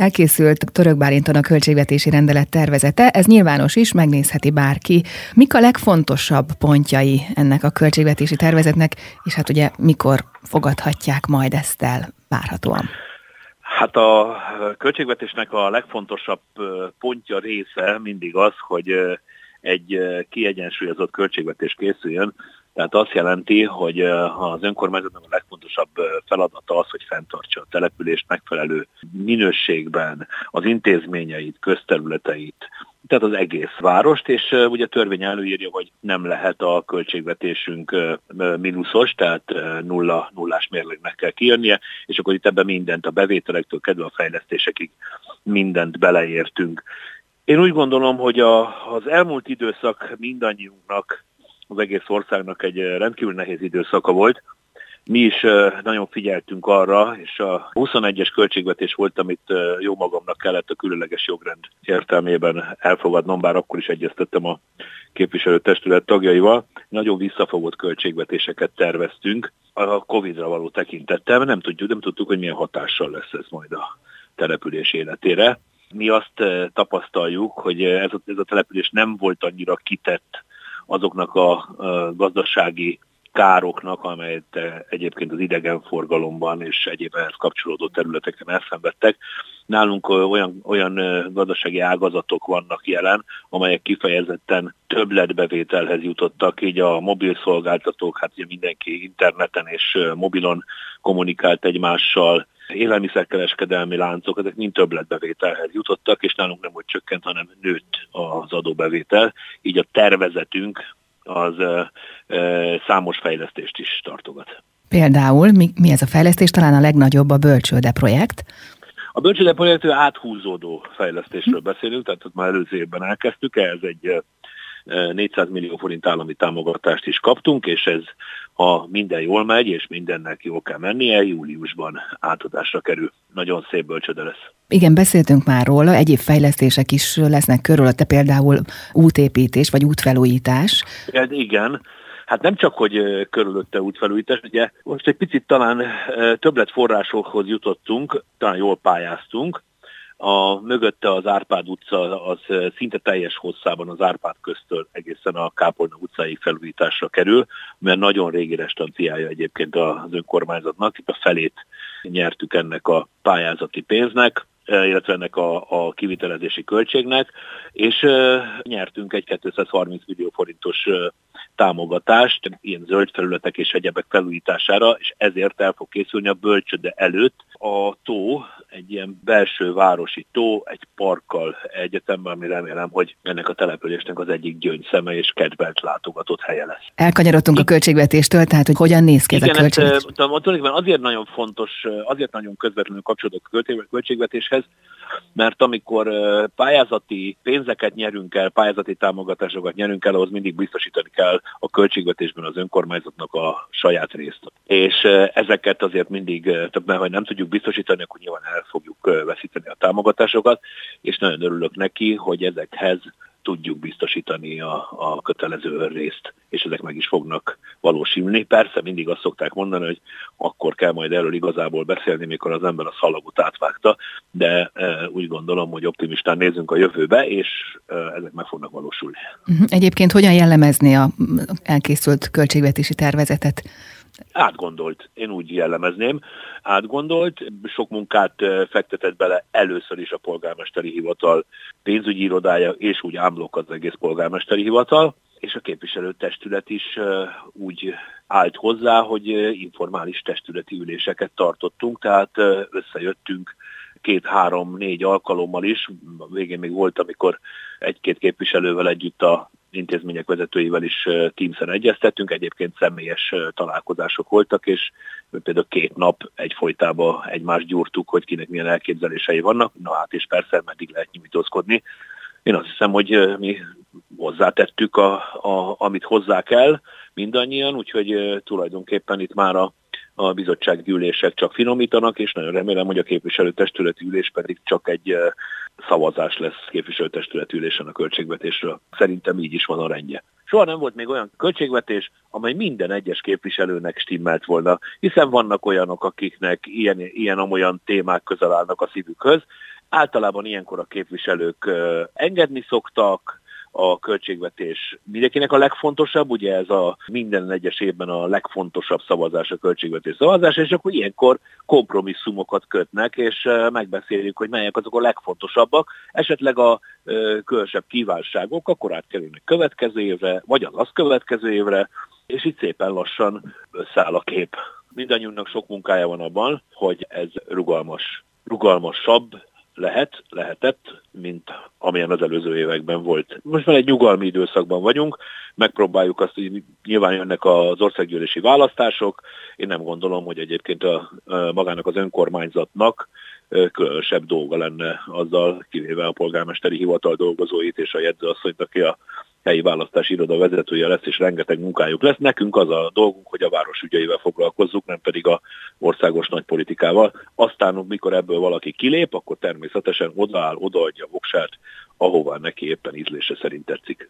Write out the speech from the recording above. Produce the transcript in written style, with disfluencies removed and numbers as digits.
Elkészült Török Bálinton a költségvetési rendelet tervezete, ez nyilvános is, megnézheti bárki. Mik a legfontosabb pontjai ennek a költségvetési tervezetnek, és hát ugye mikor fogadhatják majd ezt el várhatóan? Hát a költségvetésnek a legfontosabb pontja, része mindig az, hogy egy kiegyensúlyozott költségvetés készüljön. Tehát azt jelenti, hogy az önkormányzatnak a legfontosabb feladata az, hogy fenntartsa a települést megfelelő minőségben, az intézményeit, közterületeit, tehát az egész várost, és ugye a törvény előírja, hogy nem lehet a költségvetésünk mínuszos, tehát nullás mérlegnek kell kijönnie, és akkor itt ebben mindent, a bevételektől kezdve a fejlesztésekig mindent beleértünk. Én úgy gondolom, hogy az elmúlt időszak mindannyiunknak, az egész országnak egy rendkívül nehéz időszaka volt. Mi is nagyon figyeltünk arra, és a 21-es költségvetés volt, amit jó magamnak kellett a különleges jogrend értelmében elfogadnom, bár akkor is egyeztettem a képviselőtestület tagjaival. Nagyon visszafogott költségvetéseket terveztünk. A Covid-ra való tekintettel nem tudtuk, hogy milyen hatással lesz ez majd a település életére. Mi azt tapasztaljuk, hogy ez a település nem volt annyira kitett azoknak a gazdasági károknak, amelyet egyébként az idegenforgalomban és egyéb ehhez kapcsolódó területeken elszenvedtek. Nálunk olyan gazdasági ágazatok vannak jelen, amelyek kifejezetten többletbevételhez jutottak, így a mobil szolgáltatók, hát ugye mindenki interneten és mobilon kommunikált egymással, élelmiszerkereskedelmi láncok, ezek mind többletbevételhez jutottak, és nálunk nem hogy csökkent, hanem nőtt az adóbevétel. Így a tervezetünk az számos fejlesztést is tartogat. Például mi ez a fejlesztés? Talán a legnagyobb a Bölcsőde projekt. A Bölcsőde projektről áthúzódó fejlesztésről beszélünk, tehát ott már előző évben elkezdtük, ehhez egy 400 millió forint állami támogatást is kaptunk, és ez, ha minden jól megy, és mindennek jól kell mennie, júliusban átadásra kerül. Nagyon szép bölcsőde lesz. Igen, beszéltünk már róla, egyéb fejlesztések is lesznek körülötte, például útépítés vagy útfelújítás. Igen. Hát nem csak, hogy körülötte útfelújítás, ugye most egy picit talán többletforrásokhoz jutottunk, talán jól pályáztunk. Mögötte az Árpád utca az szinte teljes hosszában az Árpád köztől egészen a Kápolna utcáig felújításra kerül, mert nagyon régi restanciája egyébként az önkormányzatnak, itt a felét nyertük ennek a pályázati pénznek, illetve ennek a kivitelezési költségnek, és nyertünk egy 230 millió forintos támogatást, ilyen zöld felületek és egyebek felújítására, és ezért el fog készülni a Bölcsőde előtt a tó, egy ilyen belső városi tó, egy parkkal egyetemben, ami remélem, hogy ennek a településnek az egyik gyöngyszeme és kedvelt látogatott helye lesz. Elkanyarodtunk a költségvetéstől, tehát hogy hogyan néz ki ez a költségvetés? Igen, azért nagyon fontos, azért nagyon közvetlenül kapcsolódott a költségvetéshez, mert amikor pályázati pénzeket nyerünk el, pályázati támogatásokat nyerünk el, ahhoz mindig biztosítani kell a költségvetésben az önkormányzatnak a saját részt. És ezeket azért mindig, mert ha nem tudjuk biztosítani, akkor nyilván el fogjuk veszíteni a támogatásokat, és nagyon örülök neki, hogy ezekhez tudjuk biztosítani a kötelező részt, és ezek meg is fognak valósulni. Persze mindig azt szokták mondani, hogy akkor kell majd erről igazából beszélni, mikor az ember a szalagot átvágta, de úgy gondolom, hogy optimistán nézünk a jövőbe, és ezek meg fognak valósulni. Egyébként hogyan jellemezni a elkészült költségvetési tervezetet? Átgondolt, én úgy jellemezném. Átgondolt, sok munkát fektetett bele először is a polgármesteri hivatal pénzügyi irodája, és úgy ámblok az egész polgármesteri hivatal, és a képviselőtestület is úgy állt hozzá, hogy informális testületi üléseket tartottunk, tehát összejöttünk 2-3-4 alkalommal is. Végén még volt, amikor egy-két képviselővel együtt a intézmények vezetőivel is Teamsen egyeztettünk, egyébként személyes találkozások voltak, és például 2 nap egyfolytában egymást gyúrtuk, hogy kinek milyen elképzelései vannak, na hát és persze meddig lehet nyújtózkodni. Én azt hiszem, hogy mi hozzátettük, amit hozzá kell mindannyian, úgyhogy tulajdonképpen itt már a bizottsági ülések csak finomítanak, és nagyon remélem, hogy a képviselőtestületi ülés pedig csak egy szavazás lesz képviselőtestületi ülésen a költségvetésről. Szerintem így is van a rendje. Soha nem volt még olyan költségvetés, amely minden egyes képviselőnek stimmelt volna, hiszen vannak olyanok, akiknek ilyen-olyan témák közel állnak a szívükhöz. Általában ilyenkor a képviselők engedni szoktak, a költségvetés mindenkinek a legfontosabb, ugye ez a minden egyes évben a legfontosabb szavazás a költségvetés szavazás, és akkor ilyenkor kompromisszumokat kötnek, és megbeszéljük, hogy melyek azok a legfontosabbak, esetleg a különösebb kívánságok akkor átkerülnek következő évre, vagy az következő évre, és itt szépen lassan összeáll a kép. Mindannyiunknak sok munkája van abban, hogy ez rugalmasabb lehetett, mint amilyen az előző években volt. Most már egy nyugalmi időszakban vagyunk, megpróbáljuk azt, hogy nyilván jönnek az országgyűlési választások. Én nem gondolom, hogy egyébként magának az önkormányzatnak különösebb dolga lenne azzal, kivéve a polgármesteri hivatal dolgozóit és a jegyzőasszonyt, aki a helyi választási iroda vezetője lesz, és rengeteg munkájuk lesz. Nekünk az a dolgunk, hogy a város ügyeivel foglalkozzuk, nem pedig a országos nagypolitikával. Aztán, mikor ebből valaki kilép, akkor természetesen odaadja a voksát, ahová neki éppen ízlése szerint tetszik.